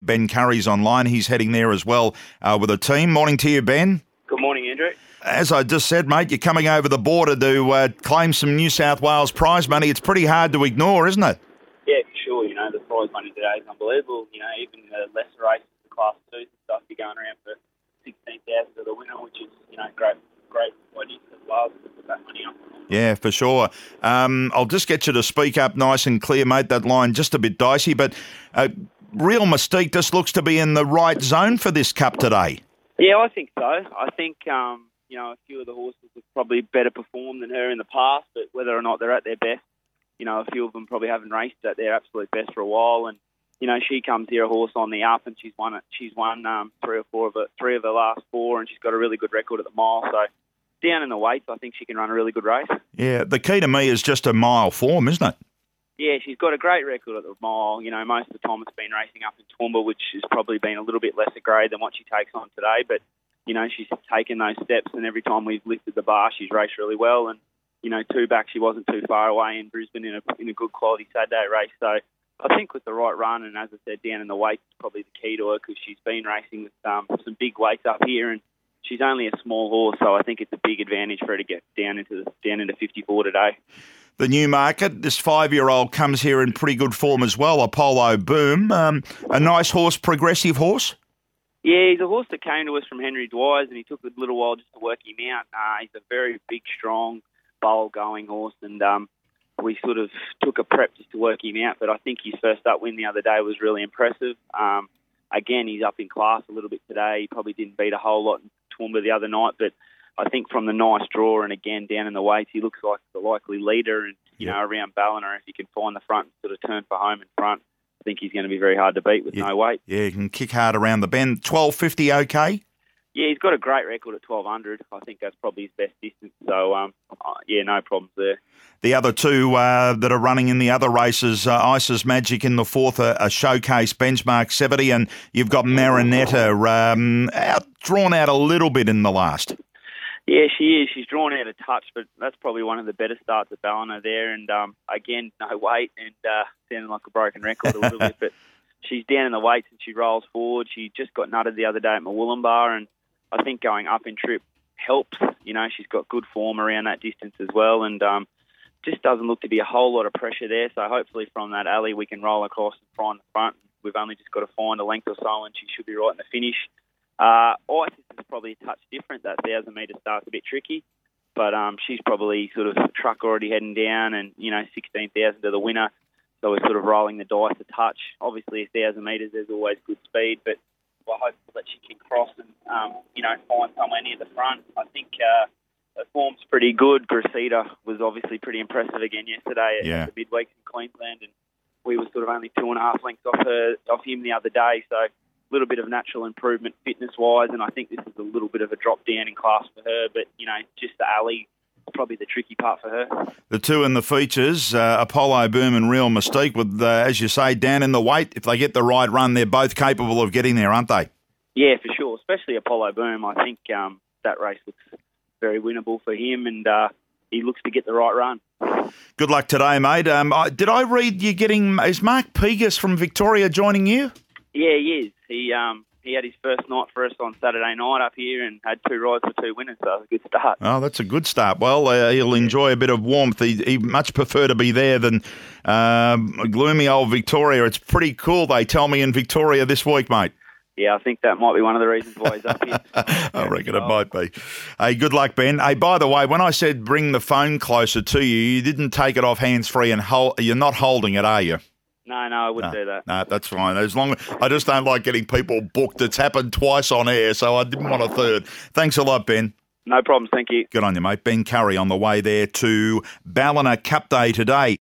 Ben Curry's online. He's heading there as well with a team. Morning to you, Ben. Good morning, Andrew. As I just said, mate, you're coming over the border to claim some New South Wales prize money. It's pretty hard to ignore, isn't it? Yeah, for sure. The prize money today is unbelievable. Even the lesser races, the Class 2s and stuff, you're going around for 16,000 to the winner, which is, great for New South Wales to put that money up. Yeah, for sure. I'll just get you to speak up nice and clear, mate. That line just a bit dicey, but Real Mystique just looks to be in the right zone for this Cup today. Yeah, I think so. I think, a few of the horses have probably better performed than her in the past, but whether or not they're at their best, a few of them probably haven't raced at their absolute best for a while. And, she comes here a horse on the up, and she's won three of the last four, and she's got a really good record at the mile. So down in the weights, I think she can run a really good race. Yeah, the key to me is just a mile form, isn't it? Yeah, she's got a great record at the mile. Most of the time it's been racing up in Toowoomba, which has probably been a little bit lesser grade than what she takes on today. But, she's taken those steps, and every time we've lifted the bar, she's raced really well. And, two back, she wasn't too far away in Brisbane in a good quality Saturday race. So I think with the right run, and as I said, down in the weights is probably the key to her, because she's been racing with some big weights up here, and she's only a small horse, so I think it's a big advantage for her to get down into 54 today. The new market, this 5-year-old comes here in pretty good form as well, Apollo Boom. A nice horse, progressive horse? Yeah, he's a horse that came to us from Henry Dwyer, and he took a little while just to work him out. He's a very big, strong, bowl-going horse, and we sort of took a prep just to work him out, but I think his first up win the other day was really impressive. Again, he's up in class a little bit today. He probably didn't beat a whole lot in Toowoomba the other night, but I think from the nice draw and again down in the weights, he looks like the likely leader. And around Ballina, if he can find the front and sort of turn for home in front, I think he's going to be very hard to beat with no weight. Yeah, he can kick hard around the bend. 12.50 okay? Yeah, he's got a great record at 1,200. I think that's probably his best distance. So, no problems there. The other two that are running in the other races, Isis Magic in the fourth, a showcase benchmark 70, and you've got Marinetta drawn out a little bit in the last. Yeah, she is. She's drawn out a touch, but that's probably one of the better starts at Ballina there. And, again, no weight and sounding like a broken record a little bit. But she's down in the weights and she rolls forward. She just got nutted the other day at Murwillumbah, and I think going up in trip helps. She's got good form around that distance as well, and just doesn't look to be a whole lot of pressure there. So hopefully from that alley we can roll across and find the front. We've only just got to find a length or so, and she should be right in the finish. Isis is probably a touch different. That 1,000-metre start's a bit tricky, but she's probably sort of truck already heading down, and 16,000 to the winner. So we're sort of rolling the dice a touch. Obviously, 1,000 metres, there's always good speed, but we're hopeful that she can cross and find somewhere near the front. I think her form's pretty good. Gracita was obviously pretty impressive again yesterday at the midweek in Queensland, and we were sort of only 2.5 lengths off him the other day. So a little bit of natural improvement fitness-wise, and I think this is a little bit of a drop down in class for her. But just the alley is probably the tricky part for her. The two in the features, Apollo Boom and Real Mystique, with as you say, down in the weight. If they get the right run, they're both capable of getting there, aren't they? Yeah, for sure. Especially Apollo Boom. I think that race looks very winnable for him, and he looks to get the right run. Good luck today, mate. Did I read is Mark Pegas from Victoria joining you? Yeah, he is. He had his first night for us on Saturday night up here and had 2 rides for 2 winners, so that was a good start. Oh, that's a good start. Well, he'll enjoy a bit of warmth. He'd much prefer to be there than gloomy old Victoria. It's pretty cool, they tell me, in Victoria this week, mate. Yeah, I think that might be one of the reasons why he's up here. I reckon it might be. Hey, good luck, Ben. Hey, by the way, when I said bring the phone closer to you, you didn't take it off hands-free and you're not holding it, are you? No, I wouldn't do that. No, that's fine. I just don't like getting people booked. It's happened twice on air, so I didn't want a third. Thanks a lot, Ben. No problems, thank you. Good on you, mate. Ben Curry on the way there to Ballina Cup Day today.